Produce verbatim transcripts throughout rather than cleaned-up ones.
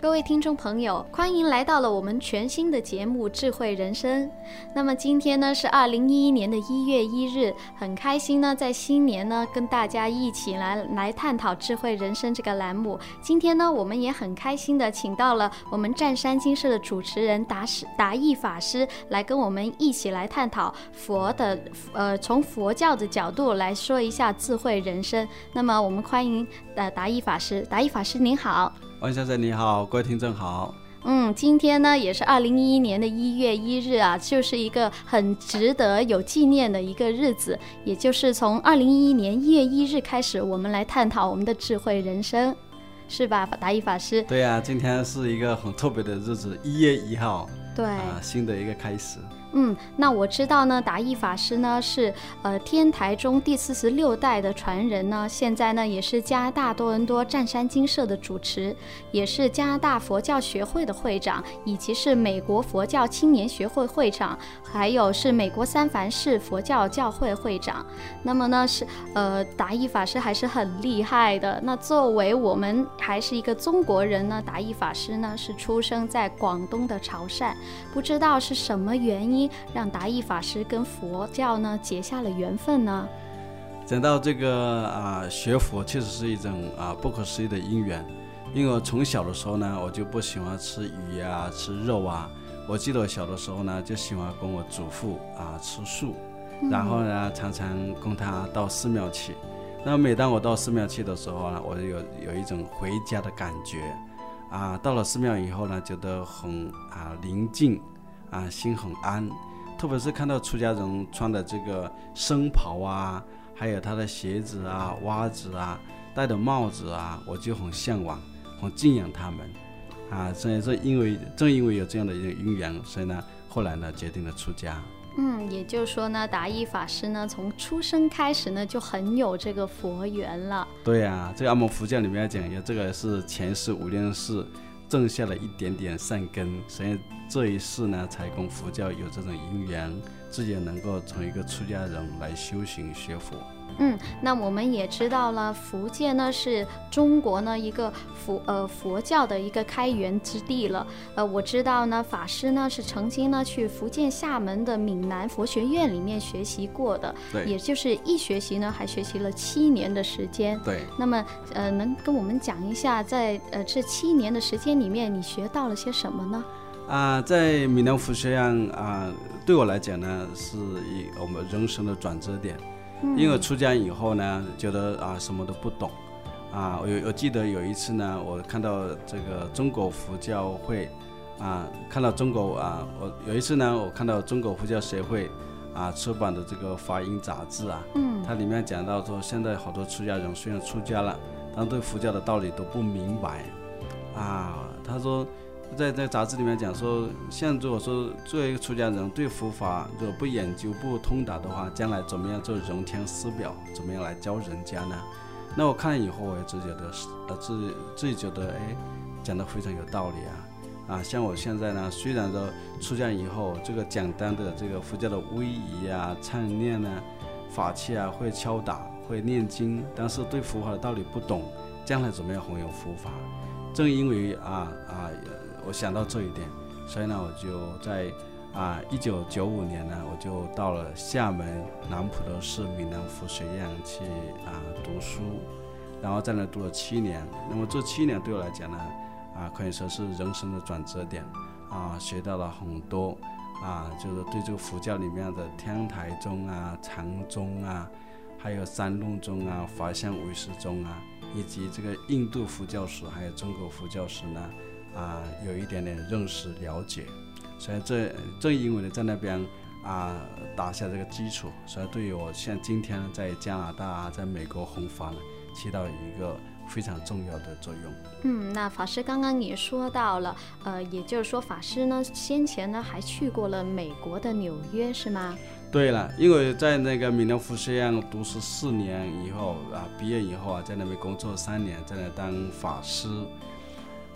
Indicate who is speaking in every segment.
Speaker 1: 各位听众朋友，欢迎来到了我们全新的节目《智慧人生》。那么今天呢是二零一一年的一月一日，很开心呢，在新年呢跟大家一起来来探讨智慧人生这个栏目。今天呢，我们也很开心的请到了我们湛山精舍的主持人达达义法师来跟我们一起来探讨佛的呃从佛教的角度来说一下智慧人生。那么我们欢迎呃达义法师，达义法师您好。
Speaker 2: 王先生你好，各位听众好。
Speaker 1: 嗯，今天呢也是二零一一年的一月一日啊，就是一个很值得有纪念的一个日子，也就是从二零一一年一月一日开始，我们来探讨我们的智慧人生，是吧，达义法师？
Speaker 2: 对啊，今天是一个很特别的日子，一月一号，
Speaker 1: 对
Speaker 2: 啊，新的一个开始。
Speaker 1: 嗯，那我知道呢，达义法师呢是呃天台宗第四十六代的传人呢，现在呢也是加拿大多伦多湛山精舍的主持，也是加拿大佛教学会的会长，以及是美国佛教青年学会会长，还有是美国三藩市佛教教会会长。那么呢是呃达义法师还是很厉害的。那作为我们还是一个中国人呢，达义法师呢是出生在广东的潮汕，不知道是什么原因让达义法师跟佛教呢结下了缘分呢？
Speaker 2: 讲到这个啊，学佛确实是一种啊不可思议的因缘。因为我从小的时候呢，我就不喜欢吃鱼啊，吃肉啊。我记得我小的时候呢，就喜欢跟我祖父啊吃素，然后呢，常常跟他到寺庙去。那每当我到寺庙去的时候呢，我就有有一种回家的感觉啊。到了寺庙以后呢，觉得很啊宁静。啊，心很安，特别是看到出家人穿的这个僧袍啊，还有他的鞋子啊、袜子啊、戴的帽子啊，我就很向往、很敬仰他们啊。所以说，因为正因为有这样的一个因缘，所以呢，后来呢，决定了出家。
Speaker 1: 嗯，也就是说呢，达义法师呢，从出生开始呢，就很有这个佛缘了。
Speaker 2: 对啊，这个我们佛教里面讲，有这个是前世无量世种下了一点点善根，所以这一世呢，才跟佛教有这种因缘，自己能够从一个出家人来修行学佛。
Speaker 1: 嗯，那我们也知道了，福建呢是中国呢一个佛呃佛教的一个开源之地了。呃，我知道呢，法师呢是曾经呢去福建厦门的闽南佛学院里面学习过的，
Speaker 2: 对，
Speaker 1: 也就是一学习呢还学习了七年的时间。
Speaker 2: 对，
Speaker 1: 那么呃，能跟我们讲一下，在呃这七年的时间里面，你学到了些什么呢？
Speaker 2: 啊，在闽南佛学院啊，对我来讲呢，是一我们人生的转折点。因为出家以后呢，觉得啊什么都不懂啊。我有我记得有一次呢，我看到这个中国佛教会啊，看到中国啊，我有一次呢，我看到中国佛教协会啊出版的这个法音杂志啊，嗯，它里面讲到说，现在好多出家人虽然出家了，但对佛教的道理都不明白啊。他说。在在杂志里面讲说，像如果说作为一个出家人对佛法如果不研究不通达的话，将来怎么样做人天师表，怎么样来教人家呢？那我看了以后，我也自己觉得呃自己自己觉得哎，讲得非常有道理啊啊！像我现在呢，虽然说出家以后，这个简单的这个佛教的威仪啊、唱念啊、法器啊，会敲打，会念经，但是对佛法的道理不懂，将来怎么样弘扬佛法？正因为啊啊。我想到这一点，所以呢，我就在啊一九九五年呢，我就到了厦门南普陀寺闽南佛学院去啊读书，然后在那读了七年。那么这七年对我来讲呢，啊可以说是人生的转折点啊，学到了很多啊，就是对这个佛教里面的天台宗啊、禅宗啊，还有三论宗啊、法相唯识宗啊，以及这个印度佛教史还有中国佛教史呢。啊，有一点点认识了解，所以这正因为呢在那边啊打下这个基础，所以对于我像今天在加拿大、在美国弘法呢，起到一个非常重要的作用。
Speaker 1: 嗯，那法师刚刚也说到了，呃，也就是说法师呢先前呢还去过了美国的纽约，是吗？
Speaker 2: 对了，因为在那个闽南佛学院读书四年以后啊，毕业以后啊，在那边工作三年，在那当法师。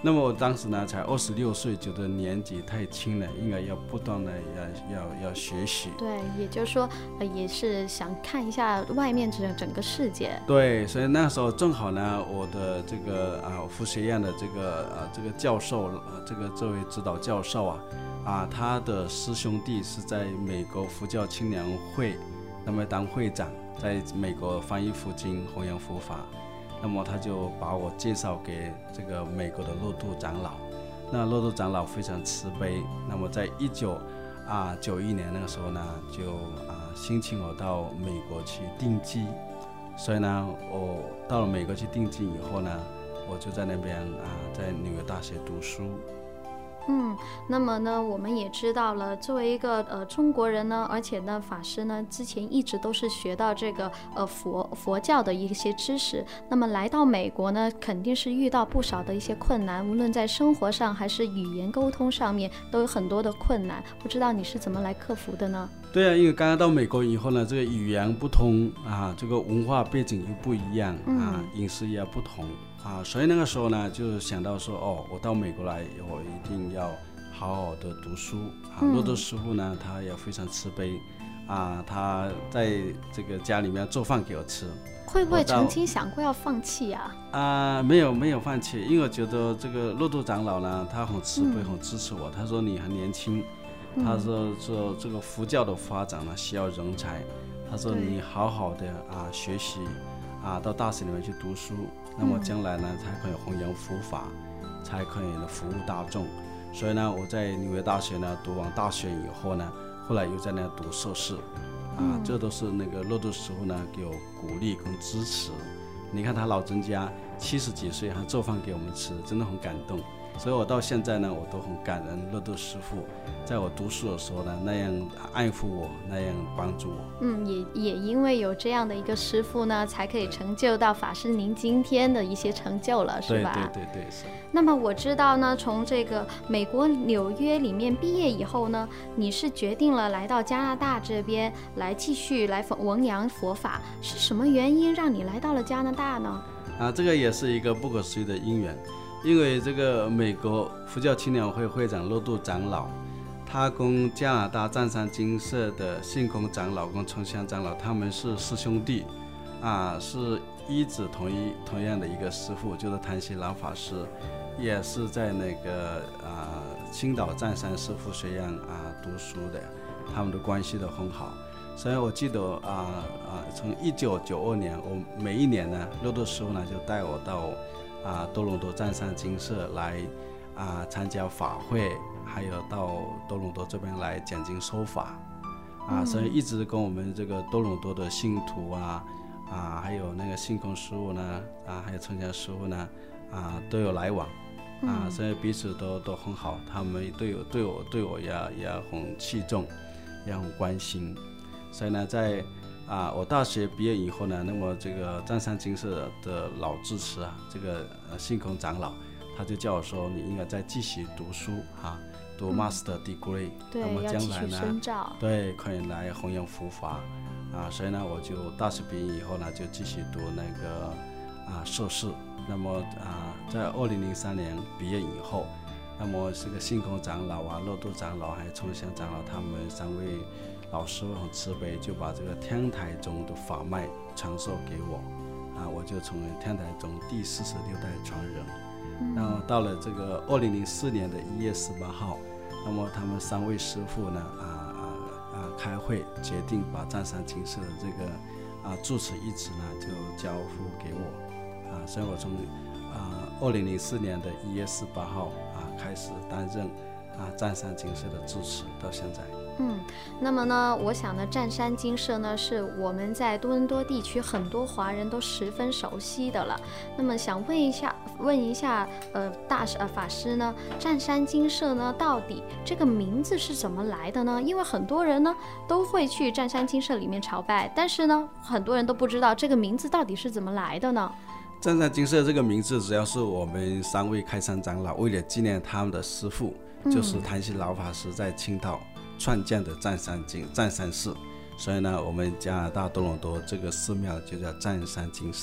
Speaker 2: 那么我当时呢才二十六岁，觉得年纪太轻了，应该要不断的要要要学习。
Speaker 1: 对，也就是说，呃，也是想看一下外面整整个世界。
Speaker 2: 对，所以那时候正好呢，我的这个啊佛学院的这个啊这个教授，呃、这个这位指导教授啊啊他的师兄弟是在美国佛教青年会，那么当会长，在美国翻译佛经、弘扬佛法。那么他就把我介绍给这个美国的洛度长老，那洛度长老非常慈悲，那么在一九啊九一年那个时候呢，就啊申请我到美国去定居，所以呢，我到了美国去定居以后呢，我就在那边啊在纽约大学读书。
Speaker 1: 嗯，那么呢，我们也知道了，作为一个呃中国人呢，而且呢，法师呢之前一直都是学到这个呃佛佛教的一些知识。那么来到美国呢，肯定是遇到不少的一些困难，无论在生活上还是语言沟通上面，都有很多的困难。不知道你是怎么来克服的呢？
Speaker 2: 对啊，因为刚刚到美国以后呢，这个语言不同啊，这个文化背景又不一样啊，
Speaker 1: 嗯、
Speaker 2: 饮食也不同。啊，所以那个时候呢，就想到说，哦，我到美国来，我一定要好好的读书啊。洛度师傅呢，他也非常慈悲啊，他在这个家里面做饭给我吃。
Speaker 1: 会不会曾经想过要放弃啊？
Speaker 2: 啊，没有没有放弃，因为我觉得这个洛度长老呢，他很慈悲，很支持我。他说你很年轻，他说说这个佛教的发展呢需要人才，他说你好好的啊学习啊，到大学里面去读书。那么将来呢，才可以弘扬佛法，才可以呢服务大众。所以呢，我在纽约大学呢读完大学以后呢，后来又在那读硕士，啊，嗯、这都是那个洛度师傅呢给我鼓励跟支持。你看他老人家七十几岁还做饭给我们吃，真的很感动。所以我到现在呢，我都很感恩洛度师傅，在我读书的时候呢，那样爱护我，那样帮助我。
Speaker 1: 嗯，也也因为有这样的一个师傅呢，才可以成就到法师您今天的一些成就了，是吧？
Speaker 2: 对对对对，是。
Speaker 1: 那么我知道呢，从这个美国纽约里面毕业以后呢，你是决定了来到加拿大这边来继续来弘扬佛法，是什么原因让你来到了加拿大呢？
Speaker 2: 啊，这个也是一个不可思议的因缘。因为这个美国佛教青年会会长洛度长老，他跟加拿大湛山精舍的信空长老跟春香长老，他们是师兄弟，啊，是一直同一同样的一个师父，就是谭锡老法师，也是在那个啊青岛湛山师父学院啊读书的，他们的关系都很好。所以我记得啊啊，从一九九二年，我每一年呢，洛度师父呢就带我到。啊，多伦多湛山精舍来啊参加法会，还有到多伦多这边来讲经说法，啊，嗯、所以一直跟我们这个多伦多的信徒啊啊，还有那个信空师傅呢啊，还有春香师傅呢啊都有来往，啊，所以彼此都都很好，他们对我对我对我也也很器重，也很关心，所以呢，在啊，我大学毕业以后呢，那么这个湛山精舍的老支持啊，这个呃信空长老，他就叫我说，你应该再继续读书啊，读 Master Degree，、嗯、那么将来呢，对，可以来弘扬佛法啊，所以呢，我就大学毕业以后呢，就继续读那个啊硕士。那么啊，在二零零三年毕业以后，那么这个信空长老啊、洛度长老还有春香长老，他们三位老师很慈悲，就把这个天台宗的法脉传授给我，啊，我就成为天台宗第四十六代传人。嗯、然后到了这个二零零四年的一月十八号，那么他们三位师父呢，啊啊啊，开会决定把湛山精舍的这个啊住持一职呢，就交付给我，啊，所以我从啊二零零四年的一月十八号啊开始担任啊湛山精舍的住持，到现在。
Speaker 1: 嗯，那么呢，我想呢，湛山精舍呢是我们在多伦多地区很多华人都十分熟悉的了。那么想问一下，问一下，呃，大师呃法师呢，湛山精舍呢，到底这个名字是怎么来的呢？因为很多人呢都会去湛山精舍里面朝拜，但是呢，很多人都不知道这个名字到底是怎么来的呢？
Speaker 2: 湛山精舍这个名字，主要是我们三位开山长老为了纪念他们的师父，嗯、就是谭锡老法师在青岛创建的湛山精湛山寺，所以呢，我们加拿大多伦多这个寺庙就叫湛山精舍。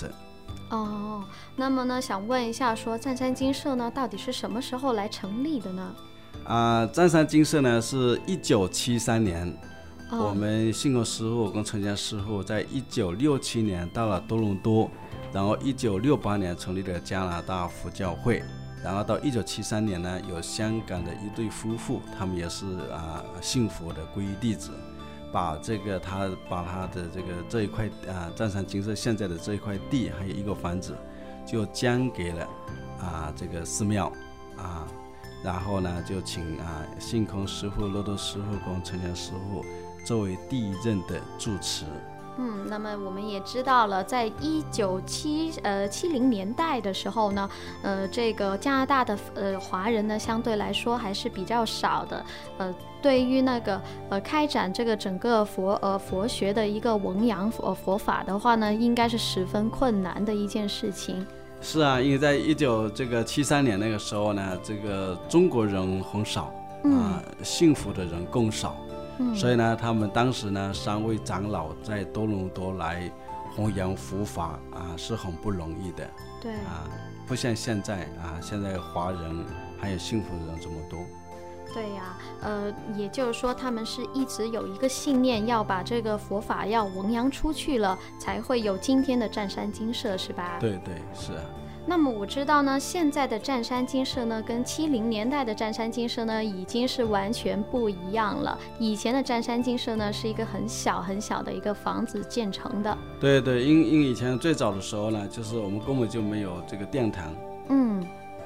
Speaker 1: 哦，那么呢，想问一下说，湛山精舍呢，到底是什么时候来成立的呢？
Speaker 2: 啊，湛山精舍呢是一九七三年，
Speaker 1: 哦、
Speaker 2: 我们信口师傅跟陈家师傅在一九六七年到了多伦多，然后一九六八年成立了加拿大佛教会，然后到一九七三年呢，有香港的一对夫妇，他们也是啊信佛的皈依弟子，把这个他把他的这个这一块啊湛山精舍现在的这一块地还有一个房子，就将给了啊这个寺庙啊。然后呢，就请啊信空师傅、骆驼师傅跟陈强师傅作为第一任的住持。
Speaker 1: 嗯，那么我们也知道了，在一九七呃七零年代的时候呢，呃，这个加拿大的呃华人呢，相对来说还是比较少的。呃，对于那个呃开展这个整个佛呃佛学的一个弘扬佛佛法的话呢，应该是十分困难的一件事情。
Speaker 2: 是啊，因为在一九这个七三年那个时候呢，这个中国人很少，嗯、啊，信佛的人更少，嗯、所以呢，他们当时呢，三位长老在多伦多来弘扬佛法啊，是很不容易的。
Speaker 1: 对
Speaker 2: 啊，不像现在啊，现在华人还有信佛的人这么多。
Speaker 1: 对呀、啊，呃，也就是说，他们是一直有一个信念，要把这个佛法要弘扬出去了，才会有今天的湛山精舍，是吧？
Speaker 2: 对对，是啊。
Speaker 1: 那么我知道呢，现在的湛山精舍呢，跟七零年代的湛山精舍呢，已经是完全不一样了。以前的湛山精舍呢，是一个很小很小的一个房子建成的。
Speaker 2: 对对，因因为以前最早的时候呢，就是我们根本就没有这个殿堂。
Speaker 1: 嗯。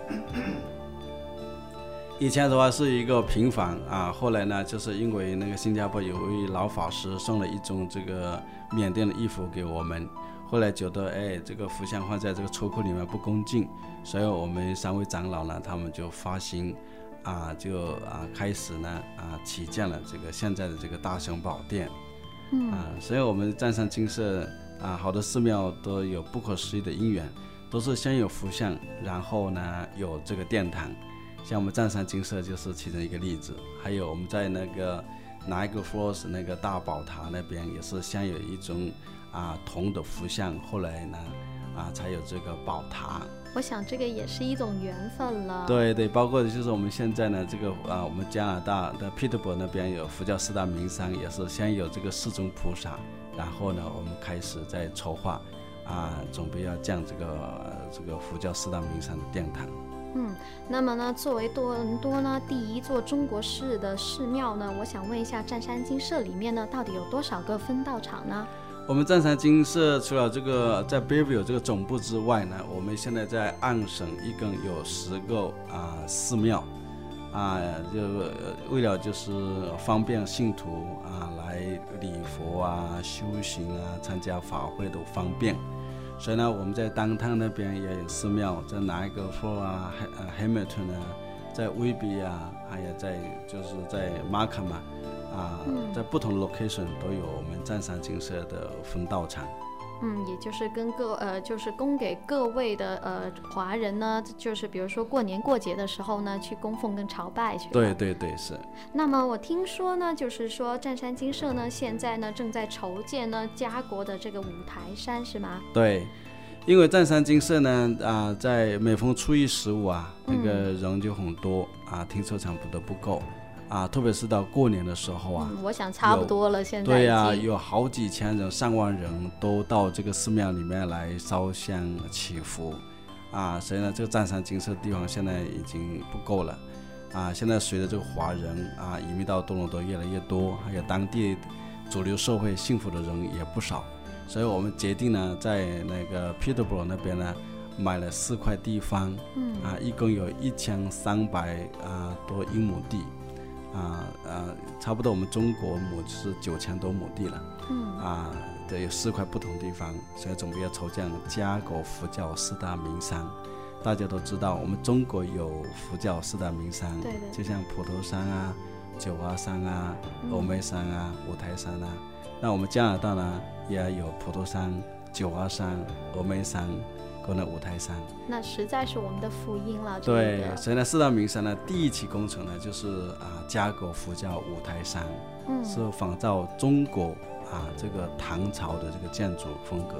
Speaker 2: 以前的话是一个平房啊，后来呢，就是因为那个新加坡有位老法师送了一种这个缅甸的衣服给我们，后来觉得哎，这个佛像放在这个车库里面不恭敬，所以我们三位长老呢，他们就发心啊，就啊开始呢啊起建了这个现在的这个大雄宝殿。嗯啊，所以我们湛山精舍啊，好多寺庙都有不可思议的因缘，都是先有佛像，然后呢有这个殿堂。像我们湛山精舍就是其中一个例子，还有我们在那个Niagara Falls那个大宝塔那边也是先有一种啊铜的佛像，后来呢啊才有这个宝塔。
Speaker 1: 我想这个也是一种缘分了。
Speaker 2: 对对，包括就是我们现在呢这个啊我们加拿大的 Peterborough 那边有佛教四大名山，也是先有这个四尊菩萨，然后呢我们开始在筹划啊准备要建这个、呃、这个佛教四大名山的殿堂。
Speaker 1: 嗯，那么呢，作为多伦多呢第一座中国式的寺庙呢，我想问一下，湛山精舍里面呢，到底有多少个分道场呢？
Speaker 2: 我们湛山精舍除了这个在 Bayview 这个总部之外呢，我们现在在岸省一共有十个啊寺庙，啊，就为了就是方便信徒啊来礼佛啊、修行啊、参加法会都方便。所以呢，我们在当趟那边也有寺庙，在Niagara Falls啊、呃 Hamilton 啊，在威比啊，还有在就是在 Markham 啊，啊、嗯，在不同 location 都有我们湛山精舍的分道场。
Speaker 1: 嗯，也就是跟各呃，就是供给各位的呃华人呢，就是比如说过年过节的时候呢，去供奉跟朝拜去。
Speaker 2: 对对对，是。
Speaker 1: 那么我听说呢，就是说湛山精舍呢，现在呢正在筹建呢家国的这个五台山，是吗？
Speaker 2: 对，因为湛山精舍呢啊、呃，在每逢初一十五啊，那个人就很多、嗯、啊，停车场不得不够。啊，特别是到过年的时候啊、
Speaker 1: 嗯，我想差不多了。现在
Speaker 2: 对呀、啊，有好几千人、上万人都到这个寺庙里面来烧香祈福，啊，所以呢，这个湛山精舍地方现在已经不够了，啊，现在随着这个华人啊移民到多伦多越来越多，还有当地主流社会信佛的人也不少，所以我们决定呢，在那个 Peterborough 那边呢买了四块地方，嗯，啊，一共有一千三百啊多英亩地。啊呃，差不多我们中国亩是九千多亩地了，嗯啊，对，有四块不同地方，所以准备要筹建家国佛教四大名山。大家都知道，我们中国有佛教四大名山，
Speaker 1: 对的，
Speaker 2: 就像普陀山啊、九华山啊、峨眉山啊、五台山啊。那我们加拿大呢，也有普陀山、九华山、峨眉山。跟那五台山，
Speaker 1: 那实在是我们的福音了。
Speaker 2: 对，
Speaker 1: 这个、
Speaker 2: 所以呢，四大名山呢，第一期工程呢，就是啊，家国佛教五台山，嗯，是仿照中国啊这个唐朝的这个建筑风格。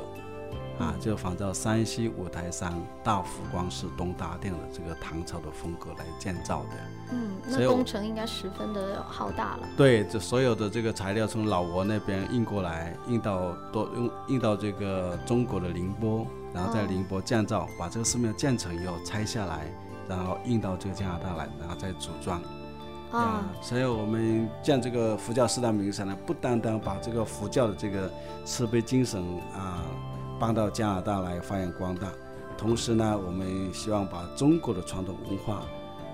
Speaker 2: 啊，就仿照山西五台山大佛光寺东大殿的这个唐朝的风格来建造的。
Speaker 1: 嗯，那工程应该十分的浩大了。
Speaker 2: 对，这所有的这个材料从老挝那边运过来，运到多运到这个中国的宁波，然后在宁波建造，哦、把这个寺庙建成以后拆下来，然后运到这个加拿大来，然后再组装。啊，所以我们建这个佛教四大名山呢，不单单把这个佛教的这个慈悲精神啊搬到加拿大来发扬光大，同时呢，我们希望把中国的传统文化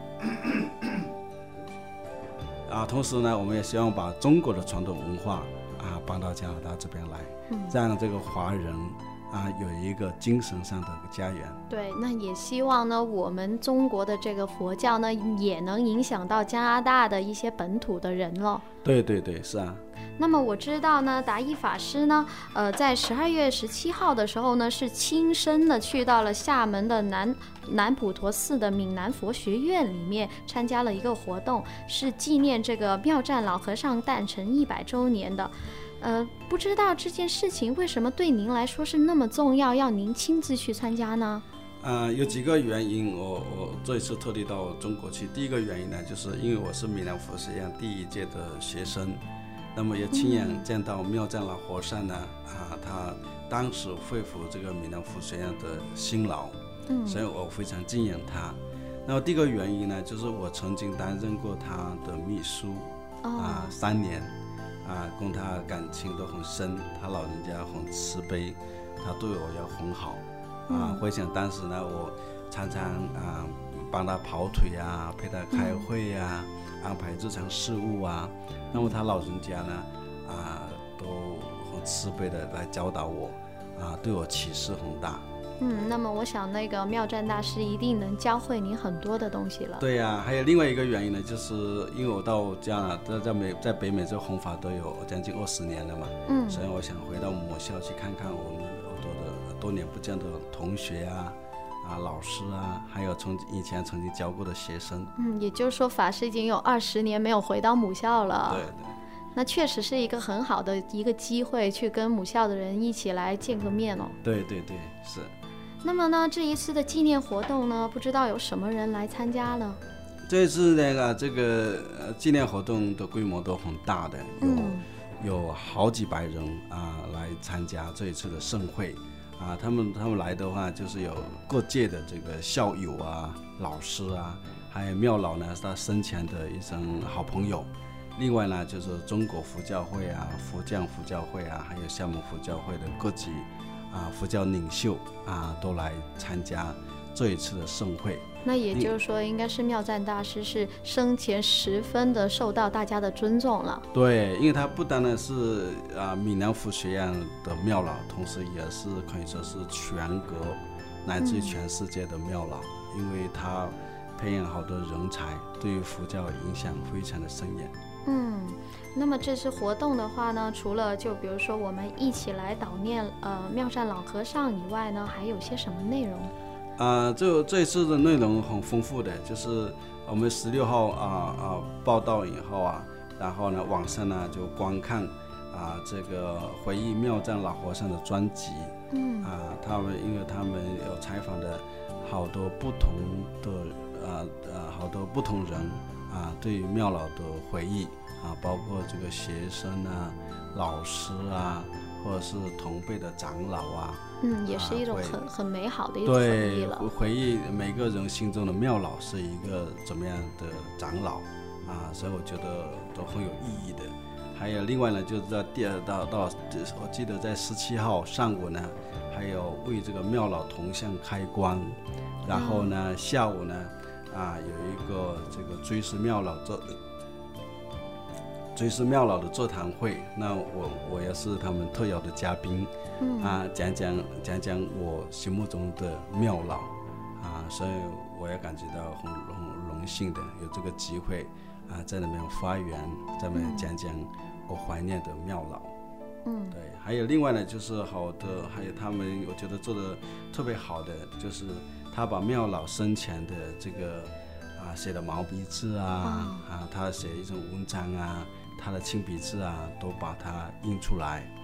Speaker 2: 啊，同时呢，我们也希望把中国的传统文化啊搬到加拿大这边来，嗯、让这个华人啊，有一个精神上的一个家园。
Speaker 1: 对，那也希望呢，我们中国的这个佛教呢，也能影响到加拿大的一些本土的人了。
Speaker 2: 对对对，是啊。
Speaker 1: 那么我知道呢，达义法师呢，呃，在十二月十七号的时候呢，是亲身的去到了厦门的南南普陀寺的闽南佛学院里面，参加了一个活动，是纪念这个妙湛老和尚诞辰一百周年的。呃，不知道这件事情为什么对您来说是那么重要，要您亲自去参加呢？
Speaker 2: 呃，有几个原因，我我这一次特地到中国去。第一个原因呢，就是因为我是闽南佛学院第一届的学生，那么也亲眼见到妙湛老和尚呢，啊，他当时恢复这个闽南佛学院的辛劳，嗯，所以我非常敬仰他。那么第二个原因呢，就是我曾经担任过他的秘书，啊，三年。啊，跟他感情都很深，他老人家很慈悲，他对我也很好啊。回想当时呢，我常常啊帮他跑腿啊，陪他开会啊，嗯、安排日常事务啊。那么他老人家呢啊都很慈悲的来教导我啊，对我启示很大。
Speaker 1: 嗯，那么我想那个妙湛大师一定能教会你很多的东西了。
Speaker 2: 对呀、啊，还有另外一个原因呢，就是因为我到加拿大，在美在北美这弘法都有将近二十年了嘛，嗯，所以我想回到母校去看看我们好多的多年不见的同学啊、啊老师啊，还有从以前曾经教过的学生。
Speaker 1: 嗯，也就是说法师已经有二十年没有回到母校了。
Speaker 2: 对对。
Speaker 1: 那确实是一个很好的一个机会，去跟母校的人一起来见个面哦。
Speaker 2: 对对对，是。
Speaker 1: 那么呢，这一次的纪念活动呢，不知道有什么人来参加呢？
Speaker 2: 这次那个这个纪念活动的规模都很大的，有、嗯、有好几百人啊来参加这一次的盛会啊。他们他们来的话，就是有各界的这个校友啊、老师啊，还有妙老呢是他生前的一生好朋友。另外呢，就是中国佛教会啊、福建佛教会啊，还有厦门佛教会的各级啊佛教领袖啊都来参加这一次的盛会。
Speaker 1: 那也就是说，应该是妙湛大师是生前十分的受到大家的尊重了。
Speaker 2: 对，因为他不单单是啊闽南佛学院的妙老，同时也是可以说是全国乃至于全世界的妙老，嗯、因为他培养好多人才，对于佛教影响非常的深远。
Speaker 1: 嗯，那么这次活动的话呢，除了就比如说我们一起来悼念呃妙湛老和尚以外呢，还有些什么内容？
Speaker 2: 啊、呃，这这次的内容很丰富的，就是我们十六号啊啊报道以后啊，然后呢网上呢就观看啊这个回忆妙湛老和尚的专辑。嗯啊，他们因为他们有采访的好多不同的啊呃好多不同人。啊，对于妙老的回忆啊，包括这个学生啊、老师啊，或者是同辈的长老啊，
Speaker 1: 嗯，也是一种很、啊、很美好的一种回忆了。
Speaker 2: 对，回忆每个人心中的妙老是一个怎么样的长老啊，所以我觉得都很有意义的。还有另外呢，就是在第二到到，我记得在十七号上午呢，还有为这个妙老铜像开光，然后呢、嗯、下午呢。啊，有一个这个追思妙老座追思妙老的座谈会，那我我也是他们特邀的嘉宾，嗯、啊，讲讲讲讲我心目中的妙老，啊，所以我也感觉到很很荣幸的有这个机会啊，在那边发言，在那边讲讲我怀念的妙老。嗯，对，还有另外呢，就是好的，还有他们我觉得做的特别好的就是。他把妙老生前的这个啊写的毛笔字啊、哦、啊，他写一种文章啊，他的亲笔字啊，都把它印出来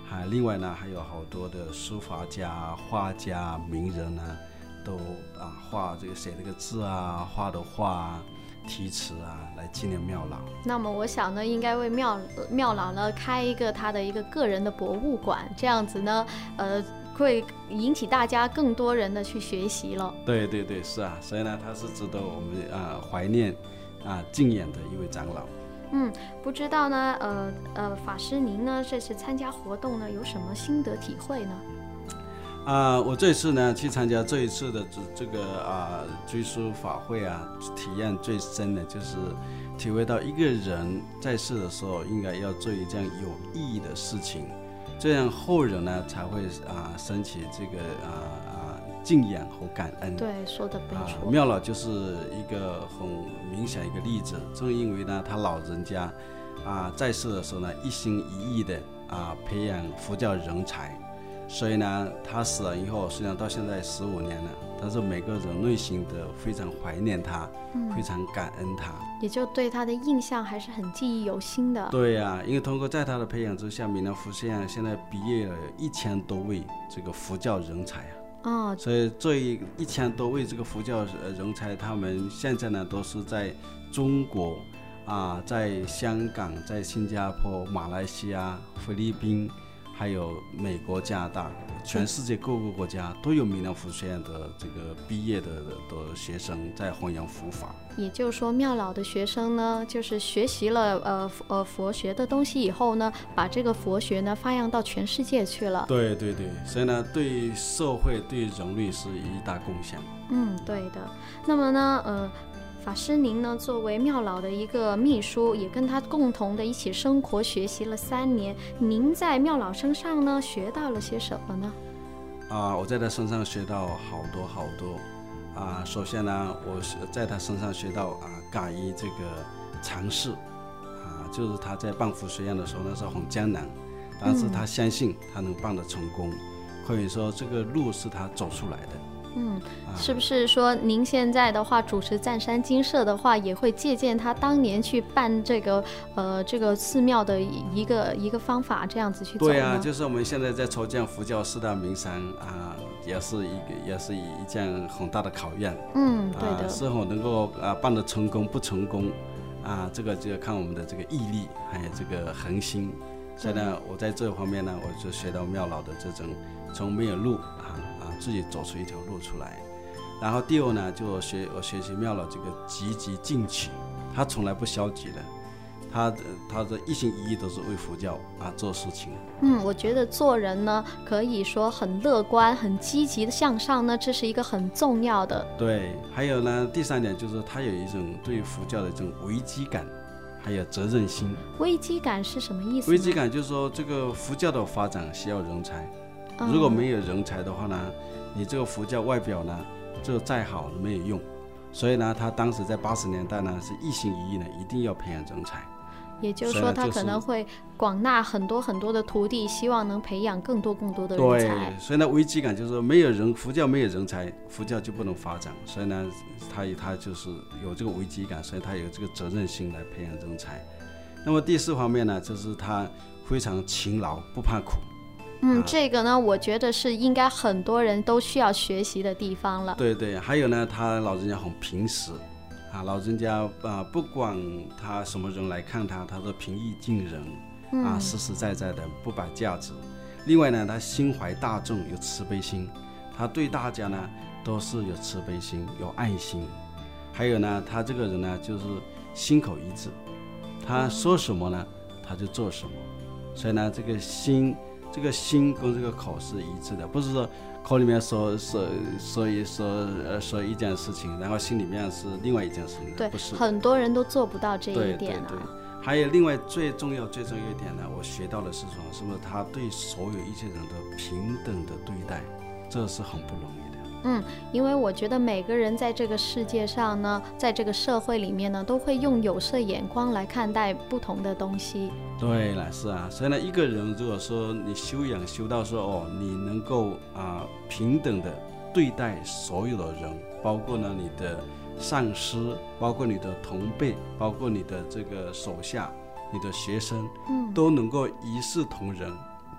Speaker 2: 还另外呢还有好多的书法家、画家、名人呢，都啊画这个写这个字啊，画的画、题词啊，来纪念庙老。
Speaker 1: 那么我想呢，应该为庙庙老呢开一个他的一个个人的博物馆，这样子呢，呃，会引起大家更多人的去学习了。
Speaker 2: 对对对，是啊，所以呢，他是值得我们啊怀念啊敬仰的一位长老。
Speaker 1: 嗯，不知道呢，呃呃，法师您呢这次参加活动呢有什么心得体会呢？
Speaker 2: 啊、我这次呢去参加这一次的这这个啊追思法会啊，体验最深的就是体会到一个人在世的时候应该要做一件有意义的事情，这样后人呢才会啊升起这个啊啊敬仰和感恩。
Speaker 1: 对，说的没错。
Speaker 2: 啊、庙老就是一个很明显一个例子，正因为呢他老人家啊在世的时候呢一心一意的啊培养佛教人才。所以呢，他死了以后，实际上到现在十五年了，但是每个人内心的非常怀念他，嗯、非常感恩他，
Speaker 1: 也就对他的印象还是很记忆犹新的。
Speaker 2: 对呀、啊，因为通过在他的培养之下，闽南佛学院现在毕业了一千多位这个佛教人才啊。
Speaker 1: 哦，
Speaker 2: 所以这一千多位这个佛教人才，他们现在呢都是在中国啊，在香港、在新加坡、马来西亚、菲律宾。还有美国、加拿大，全世界各个国家都有闽南佛学院的这个毕业的的学生在弘扬佛法。
Speaker 1: 也就是说，庙老的学生呢，就是学习了呃呃佛学的东西以后呢，把这个佛学呢发扬到全世界去了。
Speaker 2: 对对对，所以呢，对社会、对人类是一大贡献。
Speaker 1: 嗯，对的。那么呢，呃。法师您呢，作为庙老的一个秘书，也跟他共同的一起生活学习了三年。您在庙老身上呢，学到了些什么呢？
Speaker 2: 啊，我在他身上学到好多好多。啊，首先呢，我在他身上学到啊，敢于这个尝试。啊，就是他在办佛学院的时候，那时候很艰难，但是他相信他能办得成功，嗯、可以说这个路是他走出来的。
Speaker 1: 嗯，是不是说您现在的话主持湛山精舍的话，也会借鉴他当年去办这个呃这个寺庙的一个一个方法，这样子去走呢？
Speaker 2: 对啊，就是我们现在在筹建佛教四大名山啊，也是一个也是一件很大的考验。
Speaker 1: 嗯，对的。
Speaker 2: 啊、是否能够啊办得成功不成功啊，这个就要看我们的这个毅力还有这个恒心。所以呢，我在这方面呢，我就学到庙老的这种从没有路啊。自己走出一条路出来，然后第二呢，就学我学习庙老这个积极进取，他从来不消极的，他他的一心一意都是为佛教啊做事情。
Speaker 1: 嗯，我觉得做人呢，可以说很乐观、很积极的向上呢，这是一个很重要的。
Speaker 2: 对，还有呢，第三点就是他有一种对佛教的这种危机感，还有责任心。
Speaker 1: 危机感是什么意思呢？
Speaker 2: 危机感就是说，这个佛教的发展需要人才。如果没有人才的话呢，你这个佛教外表呢，就再好没有用。所以呢，他当时在八十年代呢，是一心一意呢，一定要培养人才。
Speaker 1: 也就是说，他可能会广纳很多很多的徒弟，希望能培养更多更多的人才。
Speaker 2: 对，所以呢，危机感就是说，没有人，佛教没有人才，佛教就不能发展。所以呢，他他就是有这个危机感，所以他有这个责任心来培养人才。那么第四方面呢，就是他非常勤劳，不怕苦。
Speaker 1: 嗯，这个呢，我觉得是应该很多人都需要学习的地方了。
Speaker 2: 对对，还有呢，他老人家很平实，啊，老人家啊，不管他什么人来看他，他都平易近人，啊，实实在在的，不摆架子。另外呢，他心怀大众，有慈悲心，他对大家呢都是有慈悲心，有爱心。还有呢，他这个人呢，就是心口一致，他说什么呢，他就做什么。所以呢，这个心。这个心跟这个口是一致的，不是说口里面说说说一说呃说一件事情，然后心里面是另外一件事情。
Speaker 1: 对，
Speaker 2: 不是
Speaker 1: 很多人都做不到这一点啊。
Speaker 2: 对对对，还有另外最重要最重要一点呢，我学到的是什么？是不是他对所有一切人都平等的对待？这是很不容易的。
Speaker 1: 嗯，因为我觉得每个人在这个世界上呢，在这个社会里面呢，都会用有色眼光来看待不同的东西。
Speaker 2: 对了，是啊，所以呢，一个人如果说你修养修到说哦，你能够啊、呃、平等的对待所有的人，包括呢你的上司，包括你的同辈，包括你的这个手下，你的学生，嗯，都能够一视同仁，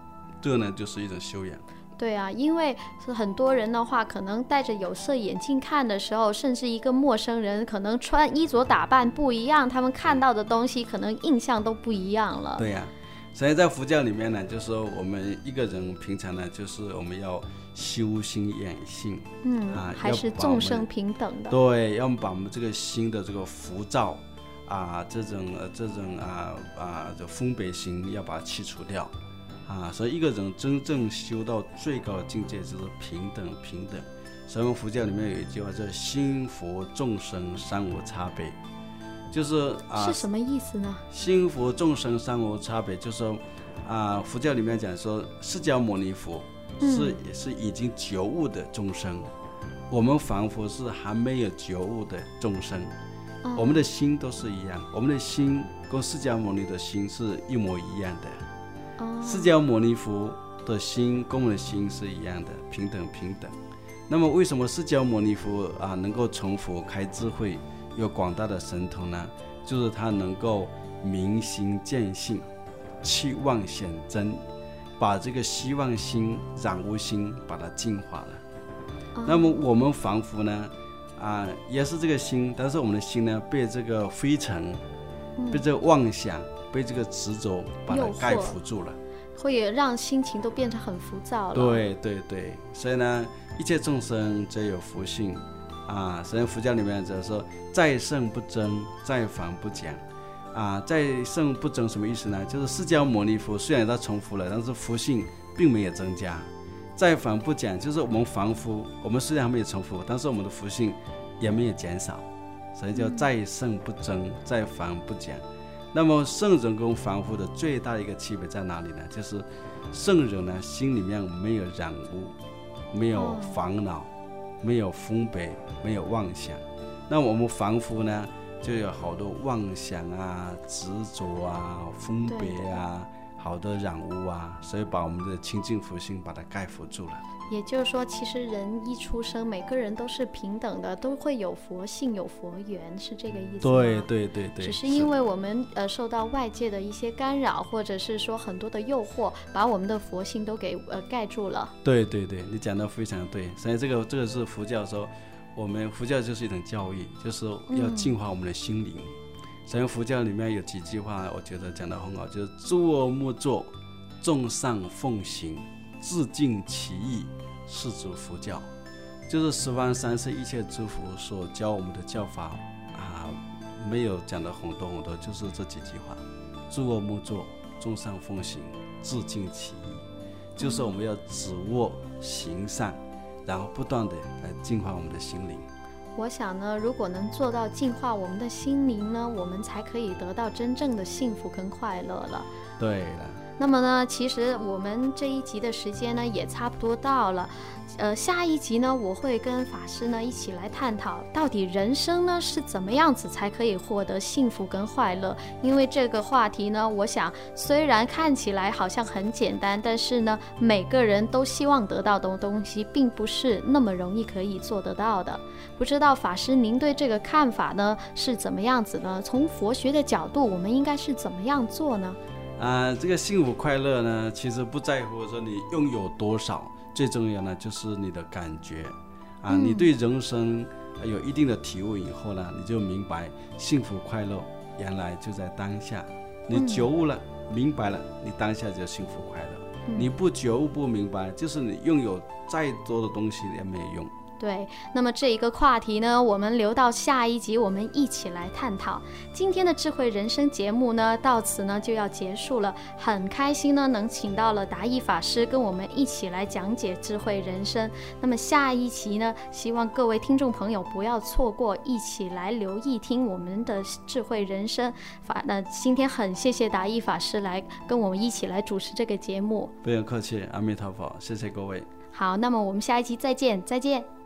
Speaker 2: 这呢就是一种修养。
Speaker 1: 对啊，因为很多人的话，可能戴着有色眼镜看的时候，甚至一个陌生人可能穿衣着打扮不一样，他们看到的东西可能印象都不一样了。
Speaker 2: 对呀、啊，所以在佛教里面呢，就是说我们一个人平常呢，就是我们要修心养性，
Speaker 1: 嗯，啊、还是众生平等的。
Speaker 2: 对，要把我们这个心的这个浮躁啊，这种呃这种啊啊这分别心要把它去除掉。啊，所以一个人真正修到最高的境界就是平等平等。所以我们佛教里面有一句话叫心佛众生三无差别，就是啊，
Speaker 1: 是什么意思呢？
Speaker 2: 心佛众生三无差别，就是说啊，佛教里面讲说，释迦牟尼佛是、嗯、是已经觉悟的众生，我们凡夫是还没有觉悟的众生。哦、我们的心都是一样，我们的心跟释迦牟尼的心是一模一样的。释迦牟尼佛的心跟我们的心是一样的，平等平等。那么为什么释迦牟尼佛啊能够成佛开智慧，有广大的神通呢？就是他能够明心见性，去妄显真，把这个希望心、染污心把它净化了。哦、那么我们凡夫呢，啊也是这个心，但是我们的心呢被这个灰尘、嗯、被这个妄想、被这个执着把它盖覆住了，
Speaker 1: 会让心情都变成很浮躁了。
Speaker 2: 对对对，所以呢，一切众生皆有佛性啊。所以佛教里面就是说，在圣不争，在凡不讲啊。在圣不争什么意思呢？就是释迦牟尼佛虽然他成佛了，但是佛性并没有增加。在凡不讲，就是我们凡夫，我们虽然还没有成佛，但是我们的佛性也没有减少，所以叫在圣不争，在凡不讲。那么圣人跟凡夫的最大的一个区别在哪里呢？就是圣人呢心里面没有染污，没有烦恼、哦、没有分别，没有妄想。那我们凡夫呢就有好多妄想啊、执着啊、分别啊，好多染污啊，所以把我们的清净佛性把它盖覆住了。
Speaker 1: 也就是说，其实人一出生，每个人都是平等的，都会有佛性、有佛缘，是这个意思吗？
Speaker 2: 对对对对。
Speaker 1: 只是因为我们呃受到外界的一些干扰，或者是说很多的诱惑，把我们的佛性都给呃盖住了。
Speaker 2: 对对对，你讲得非常对。所以这个这个是佛教说，我们佛教就是一种教育，就是要净化我们的心灵。嗯、所以佛教里面有几句话，我觉得讲得很好，就是诸恶莫作，众善奉行。自尽其意，是指佛教，就是十方三世一切诸佛所教我们的教法啊，没有讲的很多很多，就是这几句话：诸恶莫作，众善奉行，自尽其意。就是我们要止恶行善，然后不断的来净化我们的心灵。
Speaker 1: 我想呢，如果能做到净化我们的心灵呢，我们才可以得到真正的幸福跟快乐了。
Speaker 2: 对了。
Speaker 1: 那么呢，其实我们这一集的时间呢也差不多到了，呃，下一集呢我会跟法师呢一起来探讨，到底人生呢是怎么样子才可以获得幸福跟快乐。因为这个话题呢，我想虽然看起来好像很简单，但是呢，每个人都希望得到的东西，并不是那么容易可以做得到的。不知道法师您对这个看法呢是怎么样子呢？从佛学的角度，我们应该是怎么样做呢？
Speaker 2: 啊，这个幸福快乐呢，其实不在乎说你拥有多少，最重要呢就是你的感觉啊、嗯。你对人生有一定的体悟以后呢，你就明白幸福快乐原来就在当下。你觉悟了、嗯、明白了，你当下就幸福快乐、嗯。你不觉悟不明白，就是你拥有再多的东西也没有用。
Speaker 1: 对，那么这一个话题呢，我们留到下一集我们一起来探讨。今天的智慧人生节目呢，到此呢就要结束了。很开心呢，能请到了达义法师跟我们一起来讲解智慧人生。那么下一期呢，希望各位听众朋友不要错过，一起来留意听我们的智慧人生法。那今天很谢谢达义法师来跟我们一起来主持这个节目。
Speaker 2: 不用客气，阿弥陀佛，谢谢各位。
Speaker 1: 好，那么我们下一期再见，再见。